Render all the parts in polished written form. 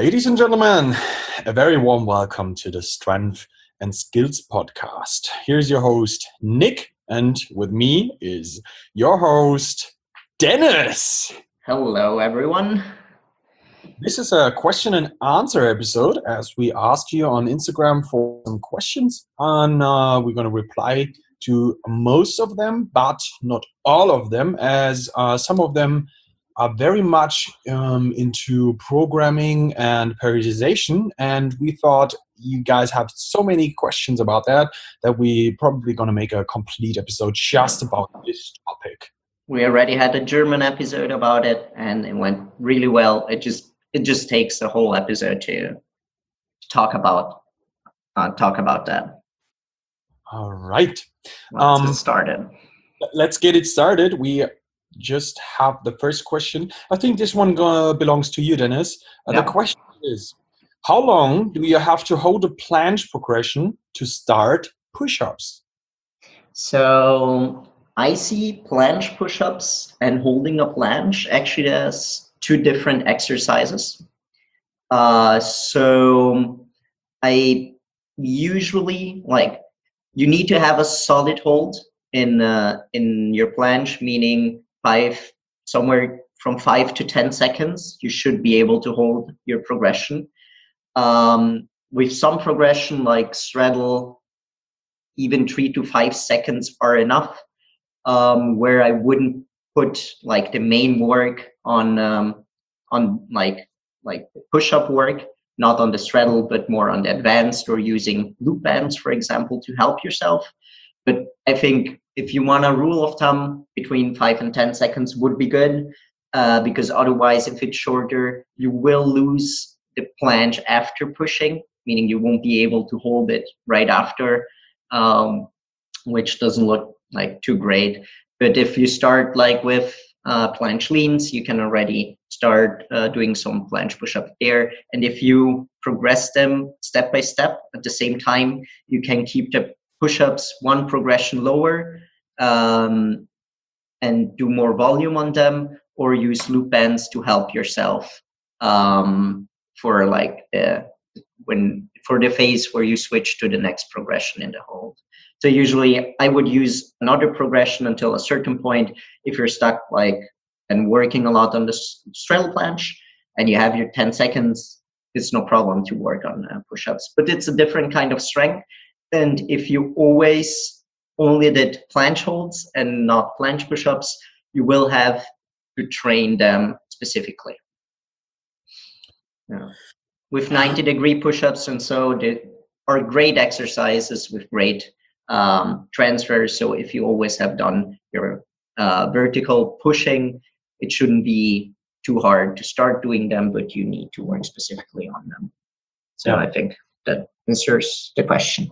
Ladies and gentlemen, a very warm welcome to the Strength and Skills podcast. Here's your host, Nick, and with me is your host, Dennis. Hello, everyone. This is a question and answer episode as we asked you on Instagram for some questions, and we're going to reply to most of them, but not all of them, as some of them are very much into programming and periodization, and we thought you guys have so many questions about that we probably going to make a complete episode just about this topic. We already had a German episode about it, and it went really well. It just takes a whole episode to talk about that. All right, Let's get started. Let's get it started. We just have the first question. I think this one belongs to you, Dennis. The question is, how long do you have to hold a planche progression to start push-ups? So I see planche push-ups and holding a planche actually as two different exercises. So I usually you need to have a solid hold in your planche, meaning somewhere from 5 to 10 seconds, you should be able to hold your progression. With some progression like straddle, even 3 to 5 seconds are enough. Where I wouldn't put the main work on push-up work, not on the straddle, but more on the advanced or using loop bands, for example, to help yourself. But I think if you want a rule of thumb, between 5 and 10 seconds would be good, because otherwise, if it's shorter, you will lose the planche after pushing, meaning you won't be able to hold it right after, which doesn't look too great. But if you start with planche leans, you can already start doing some planche push-up there. And if you progress them step by step at the same time, you can keep the push-ups one progression lower and do more volume on them, or use loop bands to help yourself for the phase where you switch to the next progression in the hold. So usually I would use another progression until a certain point. If you're stuck and working a lot on the straddle planche and you have your 10 seconds, it's no problem to work on push-ups. But it's a different kind of strength. And if you always only did planche holds and not planche push-ups, you will have to train them specifically. Yeah. With 90-degree push-ups, and so they are great exercises with great transfers. So if you always have done your vertical pushing, it shouldn't be too hard to start doing them, but you need to work specifically on them. So I think that answers the question.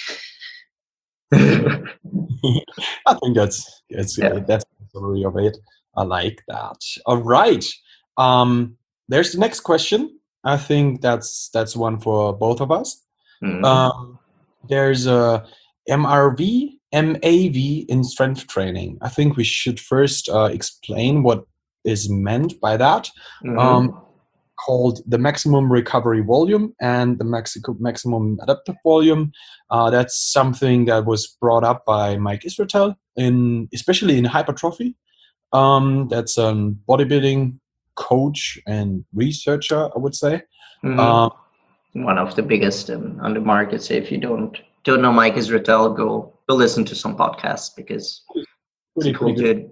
I think that's the summary of it. I like that. All right. There's the next question. I think that's one for both of us. Mm-hmm. There's a MRV, MAV in strength training. I think we should first explain what is meant by that. Mm-hmm. Called the maximum recovery volume and the maximum adaptive volume. That's something that was brought up by Mike Israetel, especially in hypertrophy. That's a bodybuilding coach and researcher, I would say. Mm-hmm. One of the biggest on the market. So if you don't know Mike Israetel, go listen to some podcasts, because it's pretty good.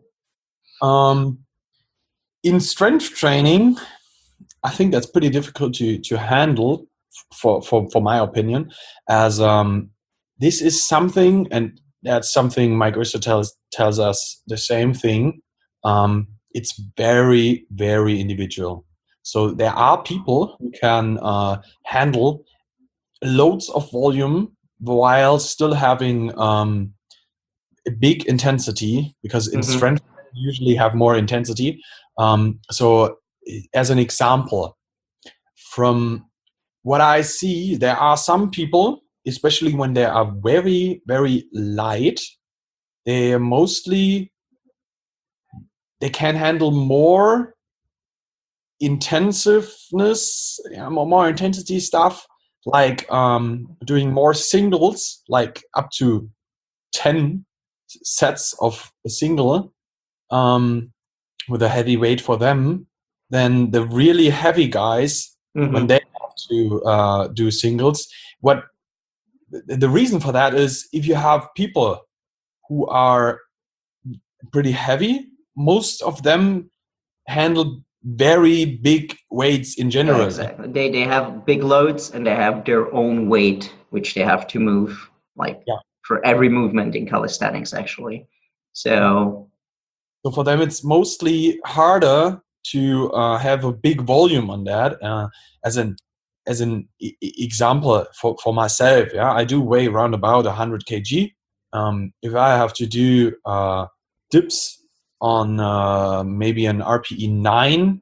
In strength training, I think that's pretty difficult to handle for my opinion, as this is something, and that's something Mike Israetel tells us the same thing. It's very, very individual. So there are people who can handle loads of volume while still having a big intensity, because in strength you usually have more intensity. So as an example, from what I see, there are some people, especially when they are very, very light, they can handle more intensiveness, more intensity stuff, like doing more singles, like up to 10 sets of a single, with a heavy weight for them, then the really heavy guys, when they have to do singles, what the reason for that is, if you have people who are pretty heavy, most of them handle very big weights in general. Yeah, exactly. They have big loads and they have their own weight which they have to move, like for every movement in calisthenics actually. So for them it's mostly harder to have a big volume on that. As an example for myself, I do weigh around about 100 kg. If I have to do dips on maybe an RPE 9,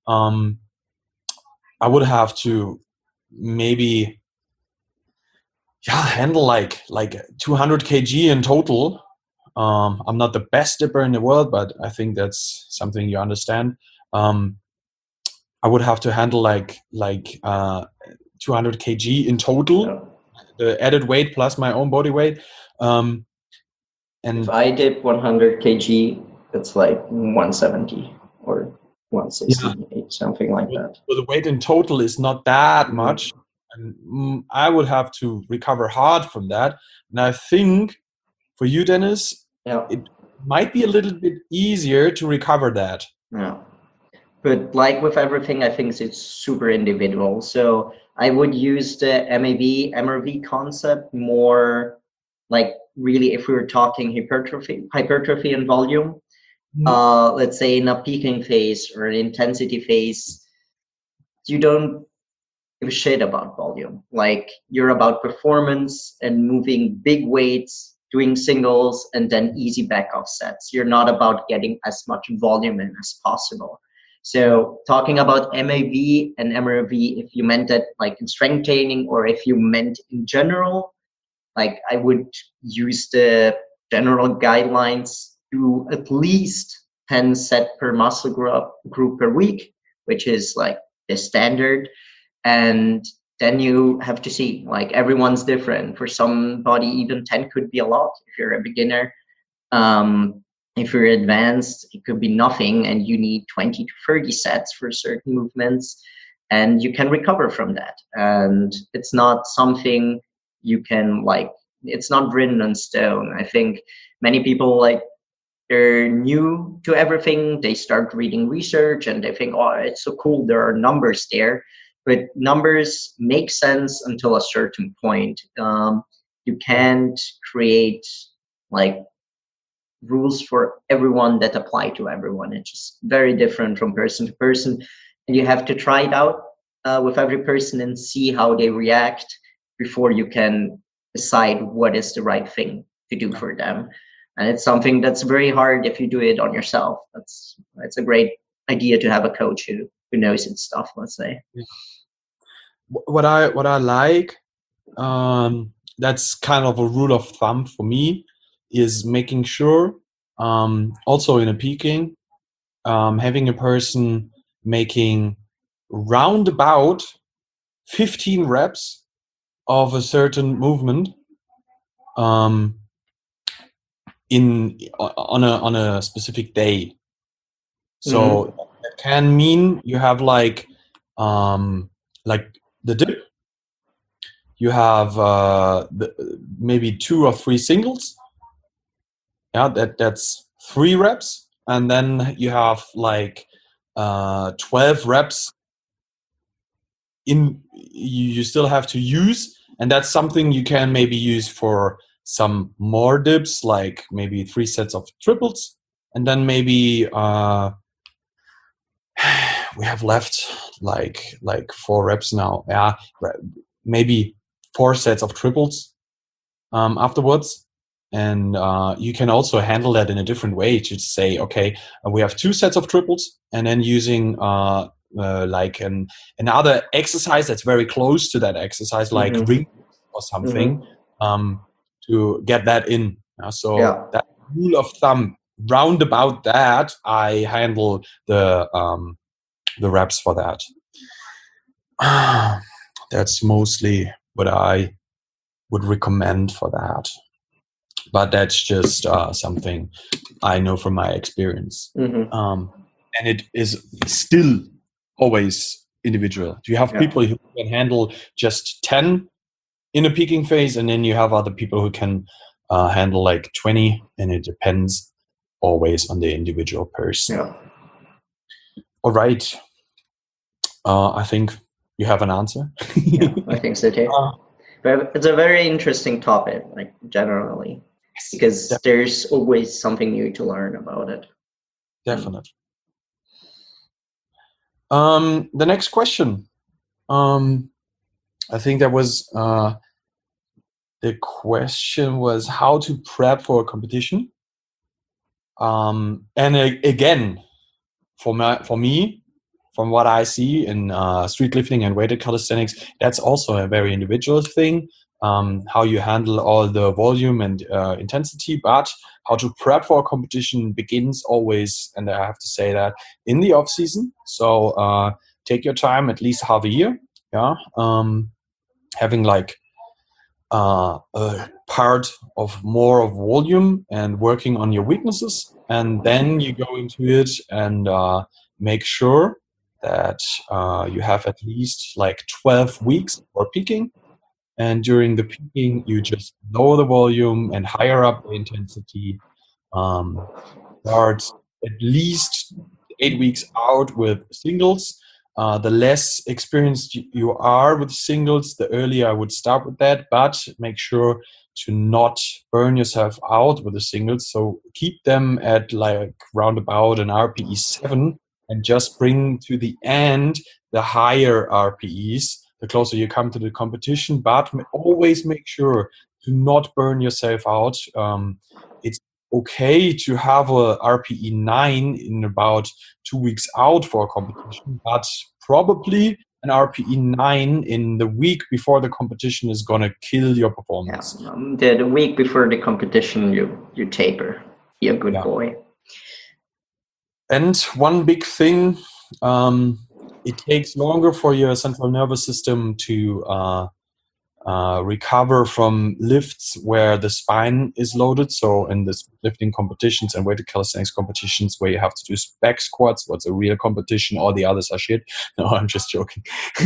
I would have to maybe handle like 200 kg in total. I'm not the best dipper in the world, but I think that's something you understand. I would have to handle like 200 kg in total, the added weight plus my own body weight. And if I dip 100 kg, it's like 170 or 168, something like that. So the weight in total is not that much, and I would have to recover hard from that. And I think for you, Dennis, it might be a little bit easier to recover that. Yeah. But like with everything, I think it's super individual. So I would use the MAV, MRV concept more like really if we were talking hypertrophy and volume. Let's say in a peaking phase or an intensity phase, you don't give a shit about volume. Like you're about performance and moving big weights, doing singles, and then easy back off sets. You're not about getting as much volume in as possible. So talking about MAV and MRV, if you meant that like in strength training or if you meant in general, like I would use the general guidelines to at least 10 set per muscle group per week, which is like the standard. And then you have to see, like everyone's different. For somebody, even 10 could be a lot if you're a beginner. If you're advanced, it could be nothing and you need 20 to 30 sets for certain movements and you can recover from that. And it's not something you can like, it's not written on stone. I think many people like, they're new to everything. They start reading research and they think, oh, it's so cool. There are numbers there, but numbers make sense until a certain point. You can't create like rules for everyone that apply to everyone. It's just very different from person to person. And you have to try it out with every person and see how they react before you can decide what is the right thing to do for them. And it's something that's very hard if you do it on yourself. It's a great idea to have a coach who knows his stuff, let's say. What I like, that's kind of a rule of thumb for me, is making sure, also in a peaking, having a person making round about 15 reps of a certain movement on a specific day. So that can mean you have like the dip, you have maybe 2 or 3 singles. That's 3 reps, and then you have like 12 reps in you still have to use, and that's something you can maybe use for some more dips, like maybe 3 sets of triples, and then maybe we have left like 4 reps now. Maybe 4 sets of triples afterwards. And you can also handle that in a different way, to say, okay, we have 2 sets of triples, and then using like another exercise that's very close to that exercise, like ring or something, to get that in. That rule of thumb, round about that, I handle the the reps for that. That's mostly what I would recommend for that. But that's just something I know from my experience. And it is still always individual. You have people who can handle just 10 in a peaking phase, and then you have other people who can handle like 20, and it depends always on the individual person. All right. I think you have an answer. I think so too. But it's a very interesting topic, like generally, because there's always something new to learn about it. Definitely. The next question. I think that was the question was how to prep for a competition. And again, for me, from what I see in street lifting and weighted calisthenics, that's also a very individual thing. How you handle all the volume and intensity, but how to prep for a competition begins always, and I have to say that, in the off season. So take your time, at least half a year. Having like a part of more of volume and working on your weaknesses, and then you go into it and make sure that you have at least like 12 weeks for peaking. And during the peaking, you just lower the volume and higher up the intensity. Start at least 8 weeks out with singles. The less experienced you are with singles, the earlier I would start with that. But make sure to not burn yourself out with the singles. So keep them at like roundabout an RPE 7, and just bring to the end the higher RPEs the closer you come to the competition. But always make sure to not burn yourself out. It's okay to have a RPE 9 in about 2 weeks out for a competition, but probably an RPE 9 in the week before the competition is going to kill your performance. The week before the competition, you taper. Be a good boy. And one big thing, it takes longer for your central nervous system to recover from lifts where the spine is loaded. So in the lifting competitions and weighted calisthenics competitions where you have to do back squats, what's a real competition, all the others are shit. No, I'm just joking.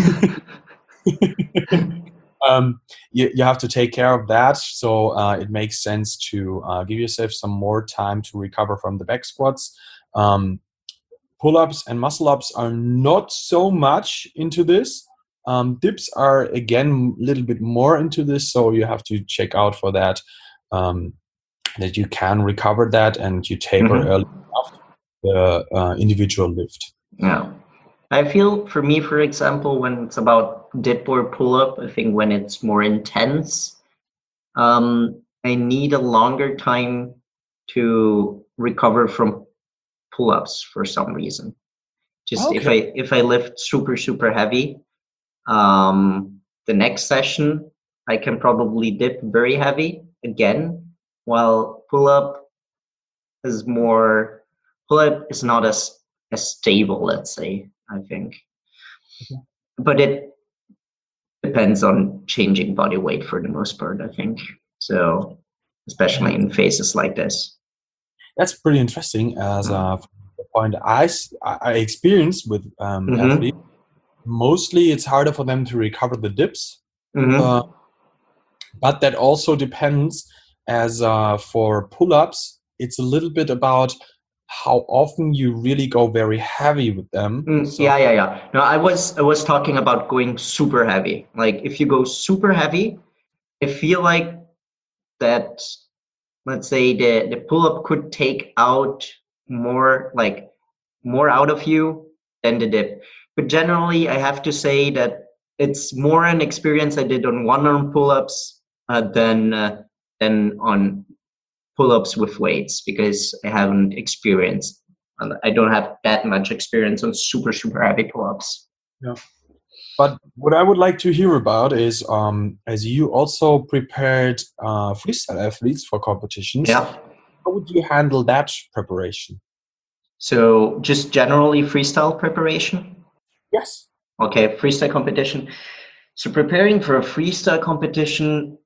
You have to take care of that. So it makes sense to give yourself some more time to recover from the back squats. Pull-ups and muscle-ups are not so much into this. Dips are, again, a little bit more into this, so you have to check out for that, that you can recover that and you taper early enough the individual lift. Yeah. I feel, for me, for example, when it's about dip or pull-up, I think when it's more intense, I need a longer time to recover from pull-ups for some reason. Just if I lift super heavy, the next session I can probably dip very heavy again, while pull-up is not as stable, let's say, I think. But it depends on changing body weight for the most part, I think. So especially in phases like this. That's pretty interesting as a point I experienced with athletes. Mostly it's harder for them to recover the dips. But that also depends, as for pull-ups, it's a little bit about how often you really go very heavy with them. Yeah. No, I was talking about going super heavy. Like if you go super heavy, I feel like that, let's say the pull-up could take out more out of you than the dip. But generally, I have to say that it's more an experience I did on one-arm pull-ups than on pull-ups with weights, because I haven't experienced. I don't have that much experience on super heavy pull-ups. Yeah. But what I would like to hear about is, as you also prepared freestyle athletes for competitions, how would you handle that preparation? So just generally freestyle preparation? Yes. Okay, freestyle competition. So preparing for a freestyle competition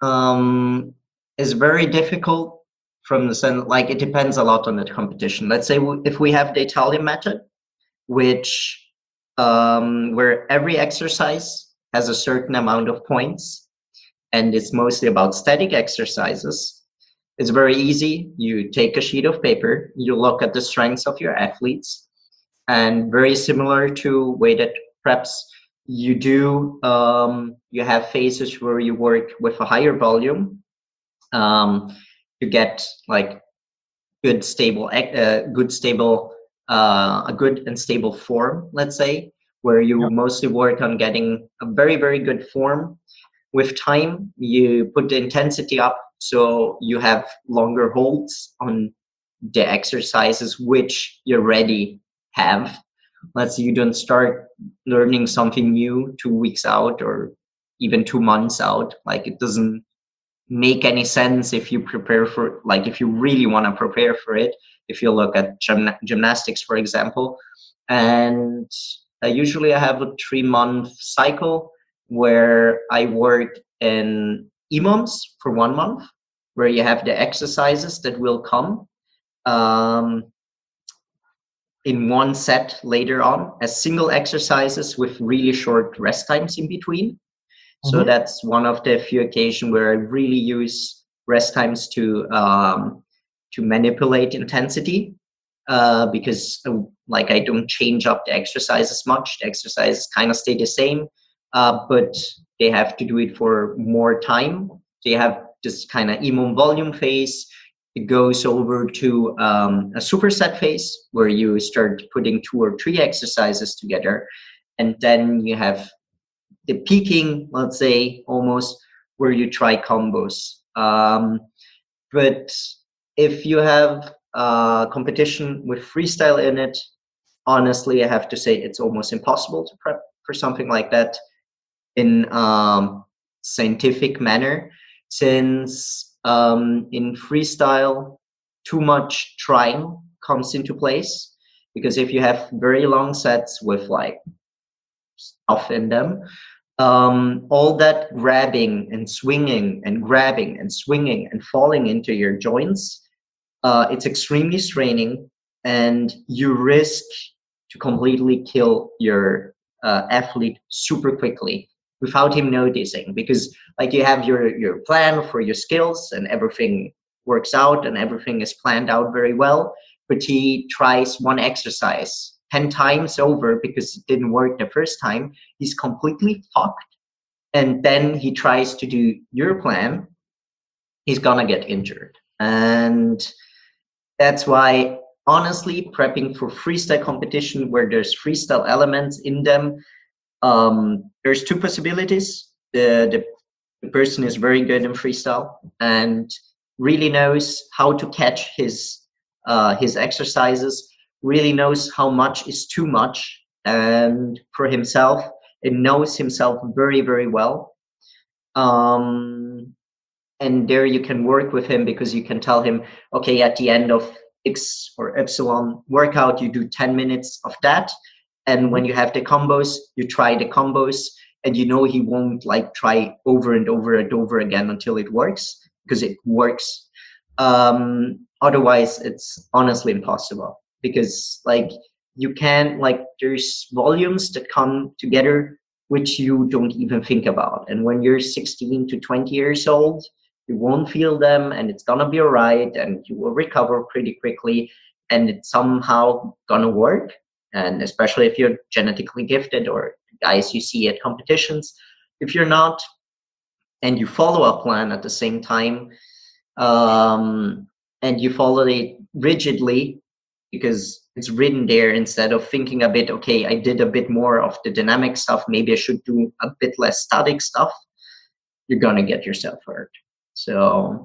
is very difficult from the sense, like it depends a lot on the competition. Let's say if we have the Italian method, which where every exercise has a certain amount of points, and it's mostly about static exercises. It's very easy. You take a sheet of paper, you look at the strengths of your athletes, and very similar to weighted preps, you do you have phases where you work with a higher volume to get like good stable a good and stable form, let's say, where you Yeah. mostly work on getting a very, very good form. With time, you put the intensity up so you have longer holds on the exercises which you already have. Let's say you don't start learning something new 2 weeks out or even 2 months out. Like it doesn't make any sense if you prepare for, like if you really want to prepare for it. If you look at gymnastics, for example, and usually I have a 3-month cycle where I work in EMOMs for 1 month, where you have the exercises that will come um, in one set later on as single exercises with really short rest times in between. So Hmm. that's one of the few occasions where I really use rest times to manipulate intensity, because like I don't change up the exercises much. The exercises kind of stay the same, but they have to do it for more time. So you have this kind of EMOM volume phase. It goes over to a superset phase where you start putting 2 or 3 exercises together, and then you have the peaking, let's say, almost where you try combos. But if you have competition with freestyle in it, honestly, I have to say it's almost impossible to prep for something like that in scientific manner, since in freestyle, too much trying comes into place. Because if you have very long sets with like stuff in them, all that grabbing and swinging and grabbing and swinging and falling into your joints, it's extremely straining, and you risk to completely kill your athlete super quickly without him noticing, because like you have your plan for your skills and everything works out and everything is planned out very well, but he tries one exercise 10 times over because it didn't work the first time. He's completely fucked, and then he tries to do your plan, he's gonna get injured. And that's why, honestly, prepping for freestyle competition where there's freestyle elements in them, there's 2 possibilities. The person is very good in freestyle and really knows how to catch his exercises, really knows how much is too much, and for himself, it knows himself very, very well. Um, and there you can work with him because you can tell him, okay, at the end of X or Epsilon workout, you do 10 minutes of that. And when you have the combos, you try the combos, and you know he won't like try over and over and over again until it works, because it works. Otherwise, it's honestly impossible, because like you can't, like there's volumes that come together which you don't even think about. And when you're 16 to 20 years old, you won't feel them, and it's gonna be all right, and you will recover pretty quickly, and it's somehow gonna work. And especially if you're genetically gifted, or guys you see at competitions, if you're not and you follow a plan at the same time, um, and you follow it rigidly because it's written there, instead of thinking a bit, okay, I did a bit more of the dynamic stuff, maybe I should do a bit less static stuff, you're gonna get yourself hurt. So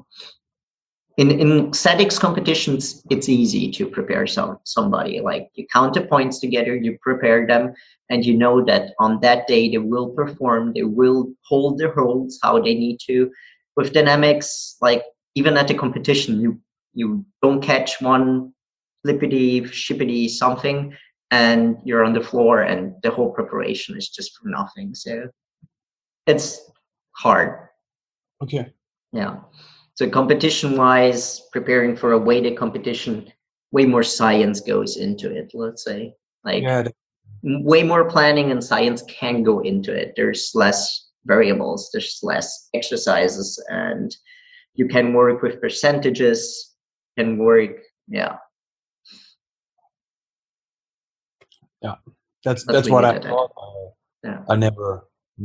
in statics competitions, it's easy to prepare somebody. Like you count the points together, you prepare them, and you know that on that day they will perform, they will hold their holds how they need to. With dynamics, like even at the competition, you don't catch one flippity shippity something, and you're on the floor, and the whole preparation is just for nothing. So it's hard. Okay. Yeah. So competition-wise, preparing for a weighted competition, way more science goes into it. Let's say, like, way more planning and science can go into it. There's less variables, there's less exercises, and you can work with percentages. Can work, yeah. Yeah, that's what I thought. Yeah. I never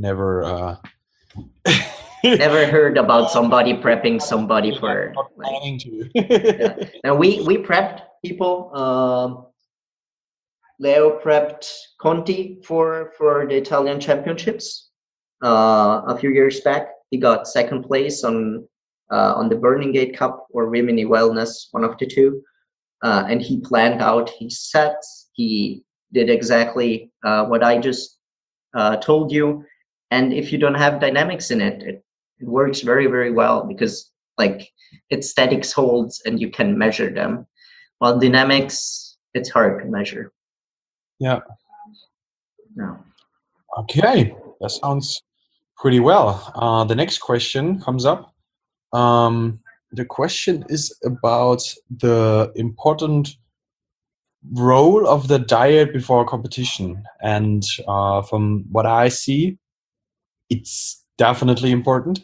never heard about somebody prepping somebody for planning to. Yeah. Now we prepped people. Leo prepped Conti for the Italian Championships a few years back. He got second place on the Burning Gate Cup or Rimini Wellness, one of the two. And he planned out his sets. He did exactly what I just told you. And if you don't have dynamics in it, it works very, very well, because like its statics holds and you can measure them. While dynamics, it's hard to measure. Yeah. No. Okay, that sounds pretty well. The next question comes up. The question is about the important role of the diet before competition. And from what I see, it's definitely important.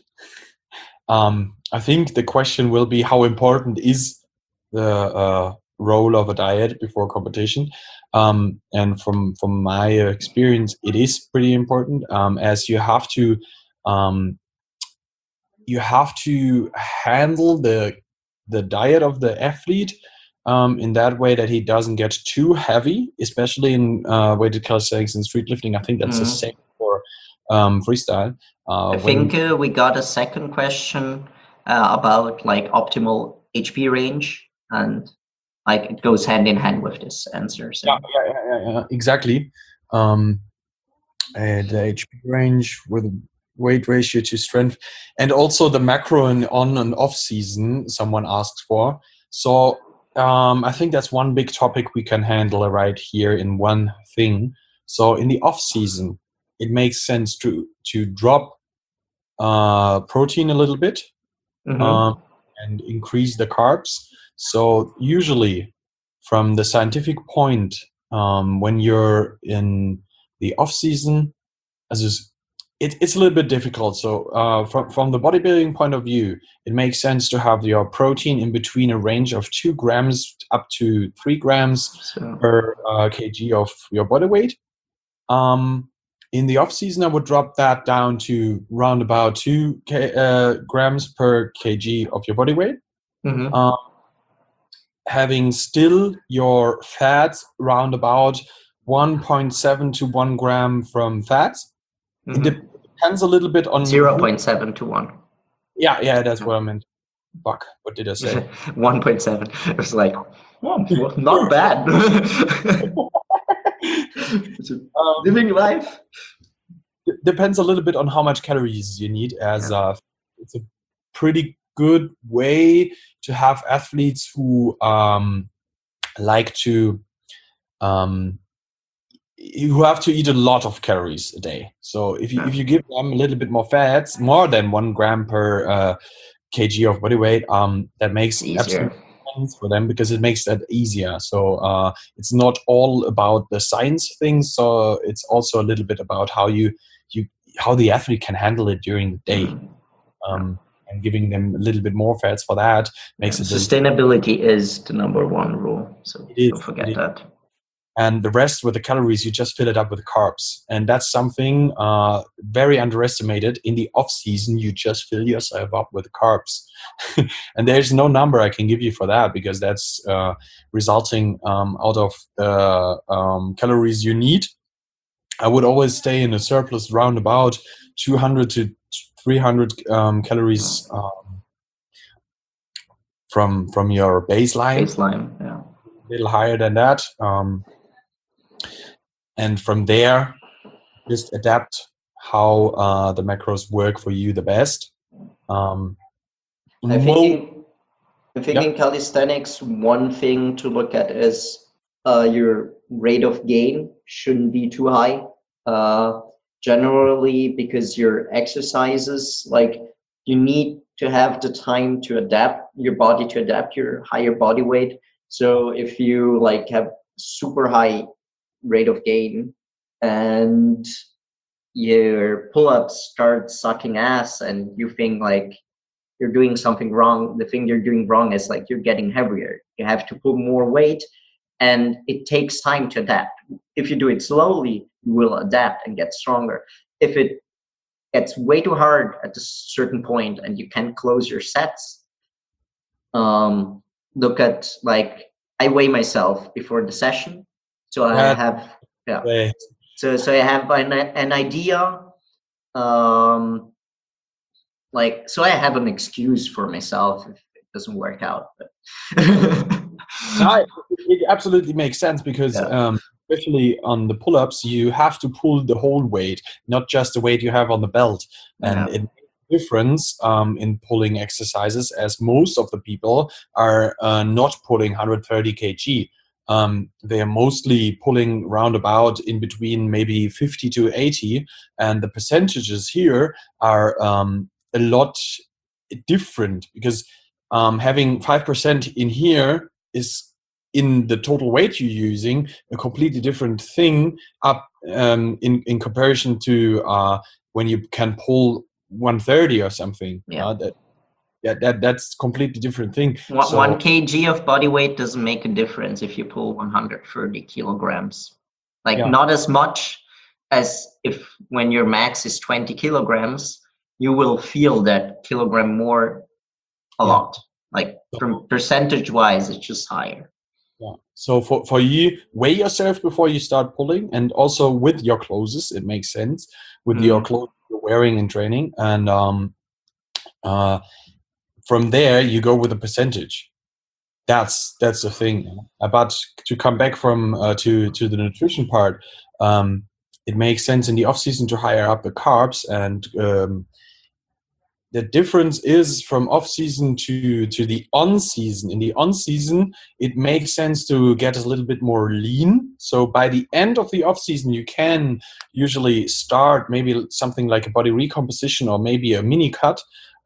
I think the question will be, how important is the role of a diet before competition? And from my experience, it is pretty important, as you have to handle the diet of the athlete in that way that he doesn't get too heavy, especially in weighted calisthenics and street lifting. I think that's the same for freestyle. I think we got a second question about like optimal HP range, and like it goes hand in hand with this answer. So. Yeah, exactly. The HP range with weight ratio to strength, and also the macro and on and off season someone asked for. So I think that's one big topic we can handle right here in one thing. So in the off season, it makes sense to drop protein a little bit and increase the carbs. So usually from the scientific point, when you're in the off season, it's a little bit difficult. So from the bodybuilding point of view, it makes sense to have your protein in between a range of 2 grams up to 3 grams per kg of your body weight. In the off season, I would drop that down to round about 2 grams per kg of your body weight. Having still your fats round about 1.7 to 1 gram from fats. It depends a little bit on 0.7 to 1. Yeah, that's what I meant. Fuck, what did I say? 1.7. It was like, well, not bad. Living life. Depends a little bit on how much calories you need, as it's a pretty good way to have athletes who like to who have to eat a lot of calories a day. So if you give them a little bit more fats, more than 1 gram per kg of body weight, that makes absolute sense for them, because it makes that easier. So it's not all about the science things. So it's also a little bit about how how the athlete can handle it during the day. And giving them a little bit more fats for that makes it. Sustainability is the #1 rule. So don't forget that. And the rest with the calories, you just fill it up with carbs. And that's something very underestimated. In the off season, you just fill yourself up with carbs. And there's no number I can give you for that, because that's resulting out of the calories you need. I would always stay in a surplus round about 200 to 300 calories from your baseline. Yeah. A little higher than that. And from there, just adapt how the macros work for you the best. I think in calisthenics, one thing to look at is your rate of gain shouldn't be too high. Generally, because your exercises, like, you need to have the time to adapt your body to adapt your higher body weight. So if you like have super high rate of gain and your pull-ups start sucking ass and you think like you're doing something wrong, the thing you're doing wrong is like you're getting heavier. You have to pull more weight, and it takes time to adapt. If you do it slowly, you will adapt and get stronger. If it gets way too hard at a certain point and you can't close your sets, look at, like, I weigh myself before the session, so I have so I have an idea, like, so I have an excuse for myself if it doesn't work out. But No, it absolutely makes sense because especially on the pull-ups, you have to pull the whole weight, not just the weight you have on the belt. And it makes a difference in pulling exercises, as most of the people are not pulling 130 kg. They are mostly pulling roundabout in between maybe 50 to 80, and the percentages here are a lot different, because having 5% in here is, in the total weight you're using, a completely different thing up in comparison to when you can pull 130 or something. That's completely different thing. So 1 kg of body weight doesn't make a difference if you pull 130 kilograms. Like not as much as if when your max is 20 kilograms, you will feel that kilogram more a lot. Like from percentage wise, it's just higher. Yeah. So for you, weigh yourself before you start pulling, and also with your clothes, it makes sense with your clothes you're wearing in training, and from there you go with a percentage. That's the thing. But to come back from to the nutrition part, it makes sense in the off season to higher up the carbs, and the difference is from off season to the on season. In the on season, it makes sense to get a little bit more lean. So by the end of the off season, you can usually start maybe something like a body recomposition or maybe a mini cut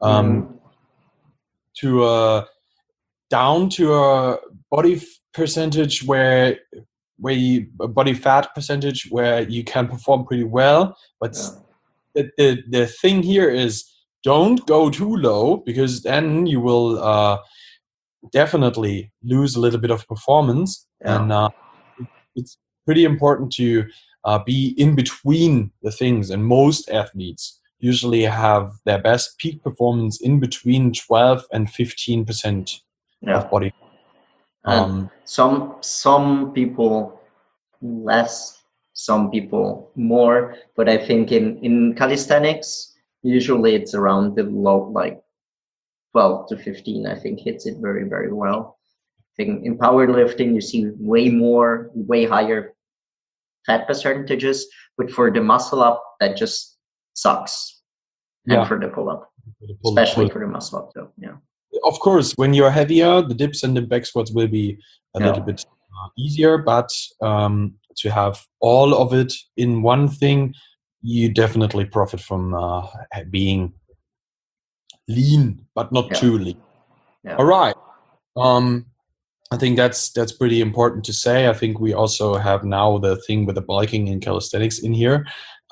to down to a body percentage where you, a body fat percentage where you can perform pretty well. But the thing here is, don't go too low, because then you will definitely lose a little bit of performance. And it's pretty important to be in between the things. And most athletes usually have their best peak performance in between 12 and 15% of body. Some people less, some people more. But I think in calisthenics, usually it's around the low, like 12 to 15, I think hits it very, very well. I think in powerlifting, you see way higher fat percentages, but for the muscle up, that just sucks. And for the pull up, especially for the muscle up, though. Of course, when you're heavier, the dips and the back squats will be a little bit easier, but to have all of it in one thing, you definitely profit from being lean, but not too lean. All right. I think that's pretty important to say. I think we also have now the thing with the bulking and calisthenics in here.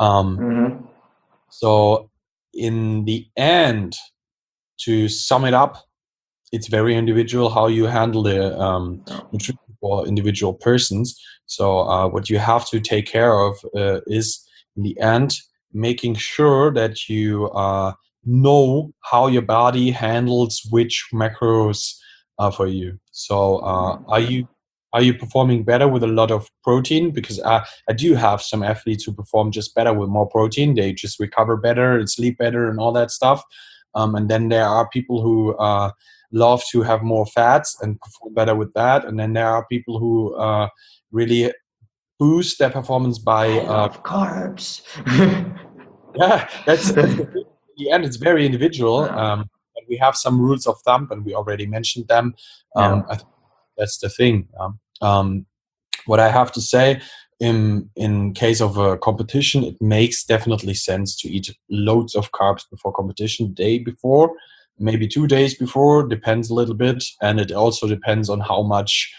So in the end, to sum it up, it's very individual how you handle the nutrition for individual persons. So what you have to take care of is, in the end, making sure that you know how your body handles which macros for you. So are you performing better with a lot of protein? Because I do have some athletes who perform just better with more protein. They just recover better and sleep better and all that stuff. And then there are people who love to have more fats and perform better with that. And then there are people who really boost their performance by carbs. That's in the end, it's very individual. But we have some rules of thumb, and we already mentioned them. I think that's the thing. what I have to say, in case of a competition, it makes definitely sense to eat loads of carbs before competition, day before, maybe 2 days before, depends a little bit, and it also depends on how much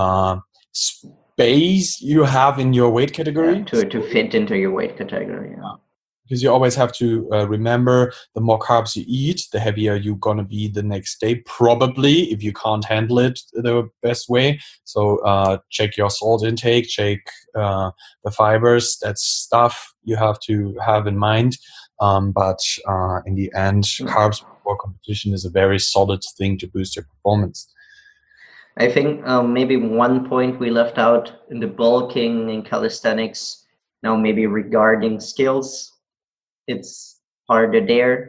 space you have in your weight category. To fit into your weight category. Yeah. Because you always have to remember, the more carbs you eat, the heavier you're going to be the next day, probably, if you can't handle it the best way. So check your salt intake, check the fibers. That's stuff you have to have in mind. But in the end, carbs before competition is a very solid thing to boost your performance. I think maybe one point we left out in the bulking and calisthenics, now maybe regarding skills, it's harder there.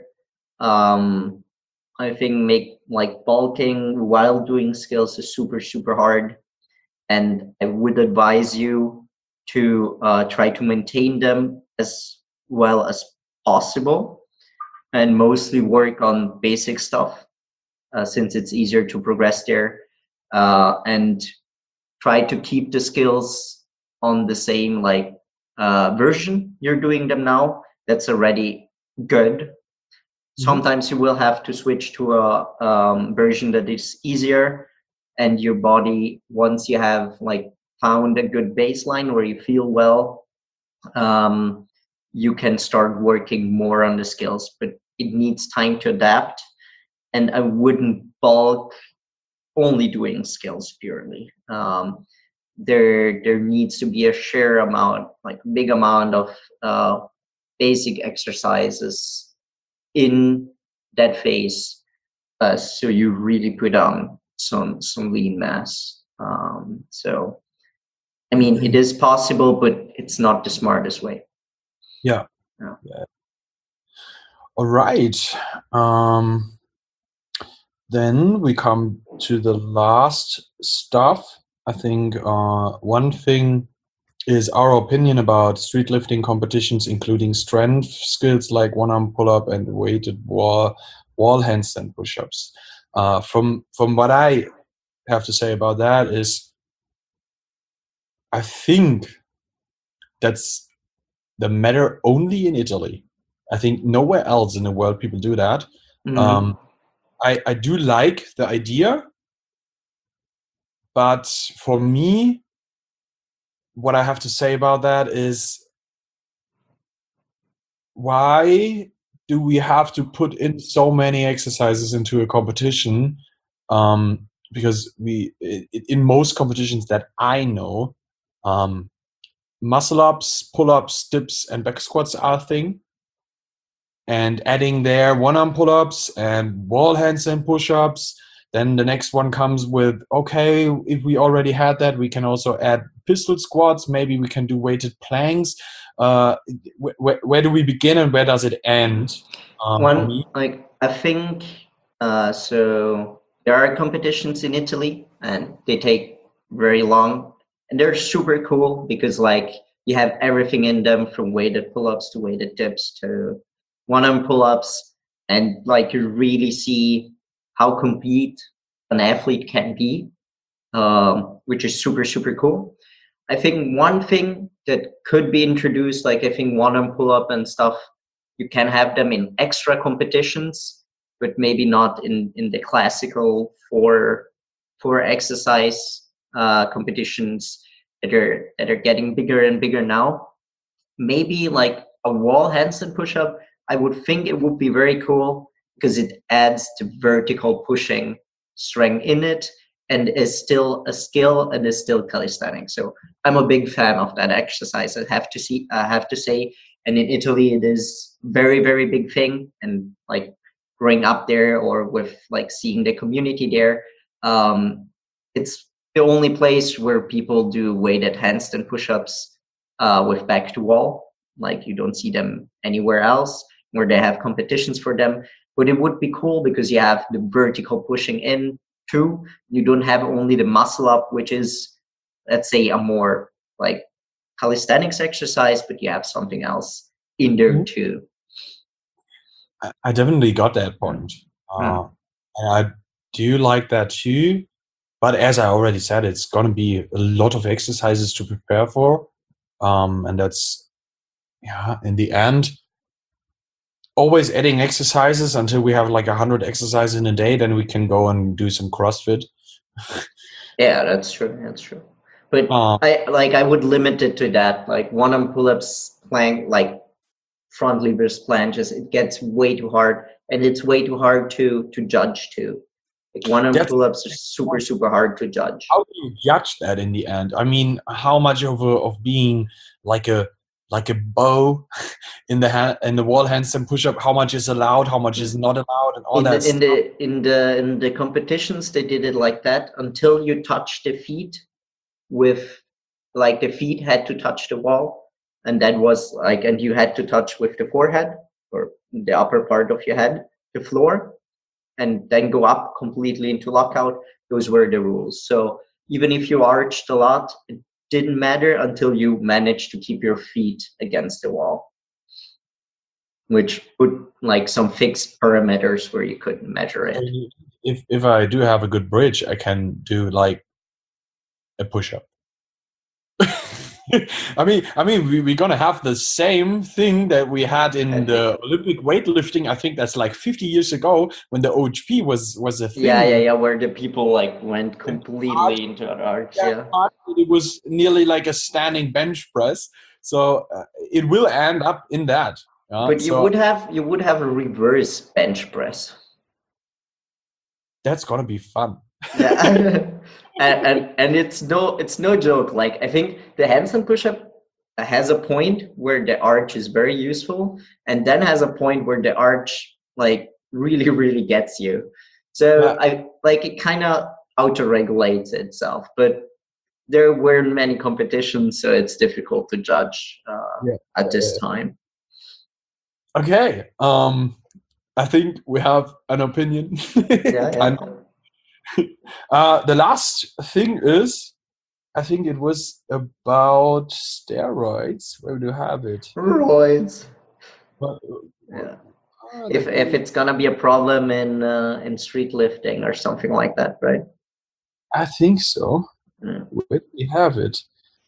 I think bulking while doing skills is super hard, and I would advise you to try to maintain them as well as possible, and mostly work on basic stuff since it's easier to progress there, and try to keep the skills on the same version you're doing them now. That's already good. Sometimes you will have to switch to a version that is easier, and your body, once you have found a good baseline where you feel well, you can start working more on the skills, but it needs time to adapt. And I wouldn't bulk only doing skills purely. There needs to be a share amount, big amount of basic exercises in that phase, so you really put on some lean mass. So I mean, it is possible, but it's not the smartest way. Yeah. All right. Then we come to the last stuff. I think one thing is our opinion about street lifting competitions, including strength skills like one-arm pull-up and weighted wall handstand push-ups. From what I have to say about that is, I think that's the matter only in Italy. I think nowhere else in the world people do that. I do like the idea, but for me, what I have to say about that is, why do we have to put in so many exercises into a competition? Because in most competitions that I know, muscle ups, pull ups, dips, and back squats are a thing. And adding there one-arm pull-ups and wall handstand push-ups. Then the next one comes with, okay, if we already had that, we can also add pistol squats. Maybe we can do weighted planks. Where do we begin and where does it end? I think so there are competitions in Italy, and they take very long, and they're super cool because you have everything in them, from weighted pull-ups to weighted dips to one-arm pull-ups, and you really see how complete an athlete can be, which is super cool. I think one thing that could be introduced, I think one-arm pull-up and stuff, you can have them in extra competitions, but maybe not in the classical four exercise competitions that are getting bigger and bigger now. Maybe a wall handstand push-up, I would think it would be very cool because it adds to vertical pushing strength in it, and is still a skill and is still calisthenics. So I'm a big fan of that exercise. I have to say, and in Italy it is very big thing. And growing up there, or with seeing the community there, it's the only place where people do weighted handstand push-ups with back to wall. You don't see them anywhere else where they have competitions for them. But it would be cool because you have the vertical pushing in too. You don't have only the muscle up, which is, let's say, a more calisthenics exercise, but you have something else in there too. I definitely got that point. And I do like that too. but as I already said, it's going to be a lot of exercises to prepare for. And that's, yeah, in the end, always adding exercises until we have like 100 exercises in a day, then we can go and do some CrossFit. Yeah, that's true. That's true. But Um, I would limit it to that. Like one-arm pull-ups, plank, like front levers, planches. It gets way too hard, and it's way too hard to judge too. Like one-arm that's pull-ups are super hard to judge. how do you judge that in the end? I mean, how much of being like a bow in the wall handstand push-up, how much is allowed, how much is not allowed, and all In that the in stuff. the in the in the competitions, they did it like that until you touch the feet with, like, the feet had to touch the wall, and that was like, and you had to touch with the forehead or the upper part of your head, the floor, and then go up completely into lockout. Those were the rules. So even if you arched a lot, it didn't matter until you managed to keep your feet against the wall, which put like some fixed parameters where you couldn't measure So it. if I do have a good bridge, I can do like a push-up. I mean, we're gonna have the same thing that we had I in think, the Olympic weightlifting. I think that's like 50 years ago when the OHP was a thing. yeah, where the people like went And completely into an arch. that Yeah. part, it was nearly like a standing bench press. So it will end up in that. But So you would have a reverse bench press. that's gonna be fun. Yeah. And it's no joke. Like, I think the handstand push-up has a point where the arch is very useful, and then has a point where the arch like really gets you. So Yeah, I like it kind of auto-regulates itself, but there weren't many competitions, so it's difficult to judge yeah. at this time. Okay. I think we have an opinion. Yeah, And yeah. the last thing is, I think it was about steroids. Where do you have it? Roids. But, Yeah. let If me. it's gonna be a problem in street lifting or something like that, right? I think so. Mm. Where do we have it?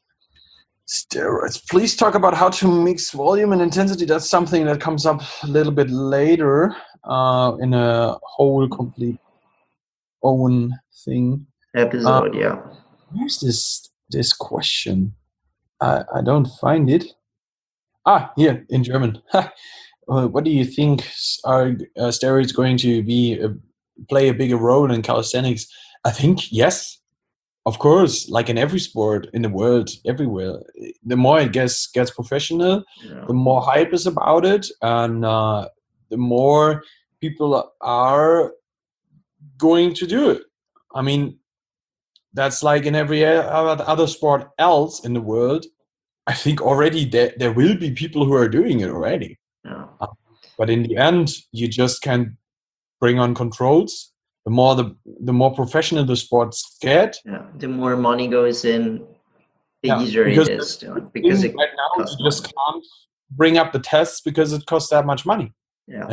Steroids. Please talk about how to mix volume and intensity. That's something that comes up a little bit later in a whole complete own thing. Episode, yeah. Where's this question? I don't find it. Ah, here in German. What do you think are steroids going to be play a bigger role in calisthenics? I think yes, of course. Like in every sport in the world, everywhere. The more it gets professional, Yeah. the more hype is about it, and the more people are going to do it. I mean, that's like in every other sport else in the world. I think already there will be people who are doing it already. Yeah. But in the end, you just can't bring on controls. The more professional the sports get, Yeah. The more money goes in, the yeah, easier it because is the because thing it right now costs you just money. can't bring up the tests because it costs that much money. Yeah.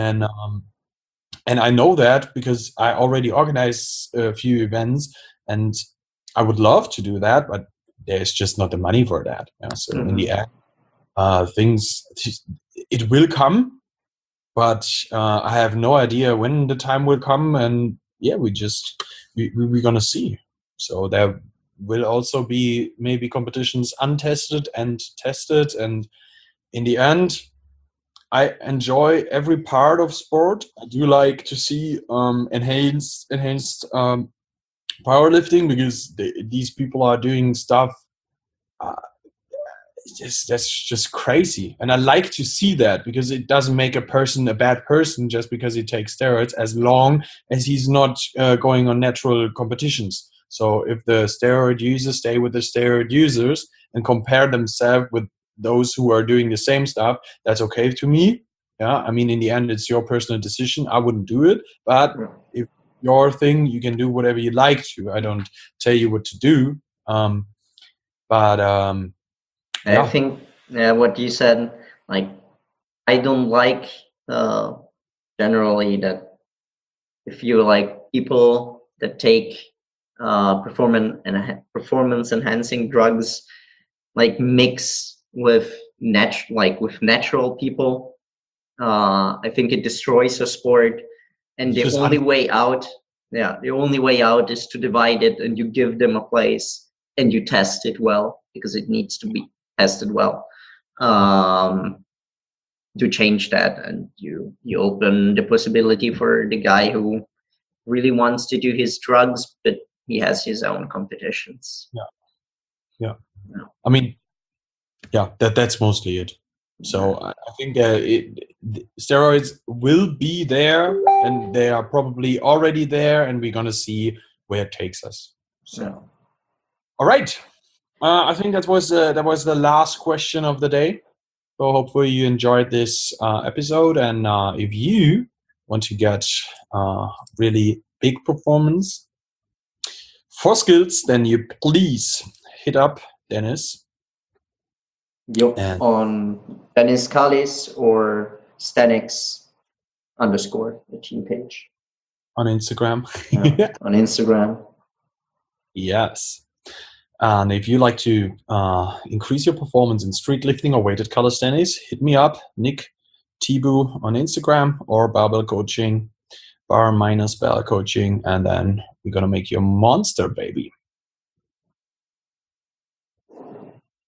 And I know that because I already organize a few events, and I would love to do that, but there's just not the money for that. Yeah, so in the Mm-hmm. end, things it will come, but I have no idea when the time will come, and yeah, we're gonna see. So there will also be maybe competitions untested and tested, and in the end, I enjoy every part of sport. I do like to see enhanced powerlifting because these people are doing stuff. Uh, that's just crazy, and I like to see that because it doesn't make a person a bad person just because he takes steroids, as long as he's not going on natural competitions. So if the steroid users stay with the steroid users and compare themselves with those who are doing the same stuff, that's okay to me. Yeah, I mean, in the end, it's your personal decision. I wouldn't do it, but Yeah. if your thing, you can do whatever you like to. I don't tell you what to do. But I yeah. think what you said, like, I don't like uh, generally that if you like people that take performance enhancing drugs like mix with natural people, I think it destroys the sport. And the only way out, the only way out is to divide it, and you give them a place and you test it well, because it needs to be tested well, to change that. And you open the possibility for the guy who really wants to do his drugs, but he has his own competitions. Yeah. I mean, that's mostly it. So I think steroids will be there, and they are probably already there, and we're gonna see where it takes us. So, all right. I think that was the last question of the day. So hopefully you enjoyed this episode, and if you want to get really big performance for skills, then you please hit up Dennis. Yep, on Dennis Kallis or Stanix _ the team page. On Instagram. On Instagram. Yes. And if you like to increase your performance in street lifting or weighted calisthenics, hit me up, Nick Tibu on Instagram, or Barbell Coaching, bar-bell coaching, and then we're going to make you a monster, baby.